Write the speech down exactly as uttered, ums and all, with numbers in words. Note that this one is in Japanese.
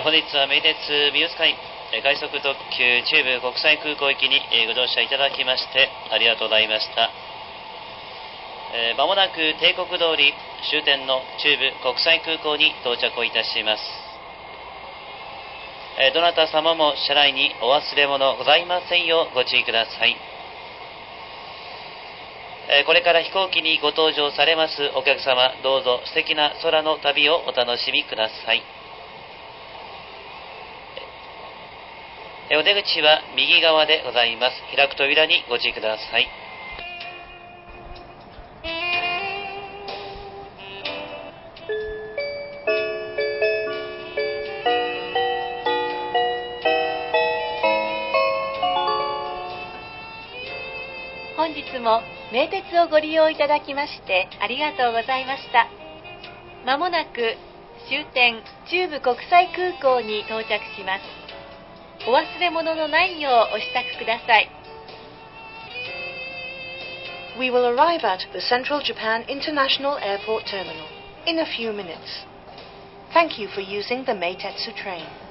本日は名鉄美予スカイ快速特急中部国際空港行きにご乗車いただきましてありがとうございました。まもなく帝国通り終点の中部国際空港に到着をいたします。どなた様も車内にお忘れ物ございませんようご注意ください。これから飛行機にご搭乗されますお客様、どうぞ素敵な空の旅をお楽しみください。お出口は右側でございます。開く扉にご注意ください。 本日も名鉄をご利用いただきましてありがとうございました。まもなく終点中部国際空港に到着します。お忘れ物のないようお支度ください。 We will arrive at the Central Japan International Airport Terminal in a few minutes. Thank you for using the Meitetsu train.